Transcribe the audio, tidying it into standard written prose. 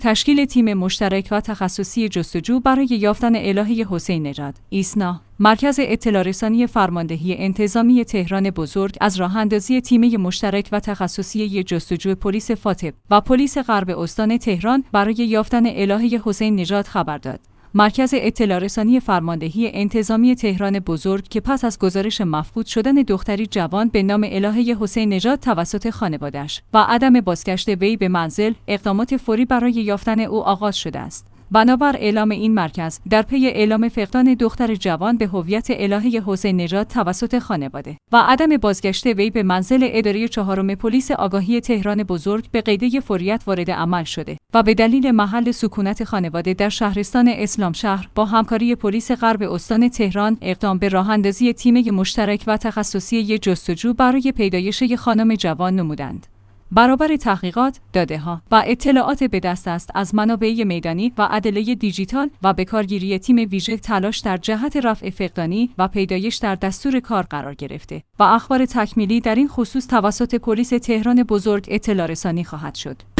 تشکیل تیم مشترک و تخصصی جستجو برای یافتن الهه حسین نژاد. ایسنا، مرکز اطلاع رسانی فرماندهی انتظامی تهران بزرگ از راه‌اندازی تیم مشترک و تخصصی جستجو پلیس فاطب و پلیس غرب استان تهران برای یافتن الهه حسین نژاد خبر داد. مرکز اطلاع رسانی فرماندهی انتظامی تهران بزرگ که پس از گزارش مفقود شدن دختری جوان به نام الهه حسین نژاد توسط خانواده‌اش و عدم بازگشت وی به منزل، اقدامات فوری برای یافتن او آغاز شده است. بنابر اعلام این مرکز، در پی اعلام فقدان دختر جوان به هویت الهه حسین نژاد توسط خانواده و عدم بازگشت وی به منزل اداره چهارم پلیس آگاهی تهران بزرگ به قیده فوریت وارد عمل شده و به دلیل محل سکونت خانواده در شهرستان اسلام شهر با همکاری پلیس غرب استان تهران اقدام به راه‌اندازی تیم مشترک و تخصصی جستجو برای پیدایش خانم جوان نمودند. برابر تحقیقات، داده‌ها و اطلاعات به دست است از منابع میدانی و ادله دیجیتال و به کارگیری تیم ویژه تلاش در جهت رفع فقدانی و پیدایش در دستور کار قرار گرفته و اخبار تکمیلی در این خصوص توسط پلیس تهران بزرگ اطلاع رسانی خواهد شد.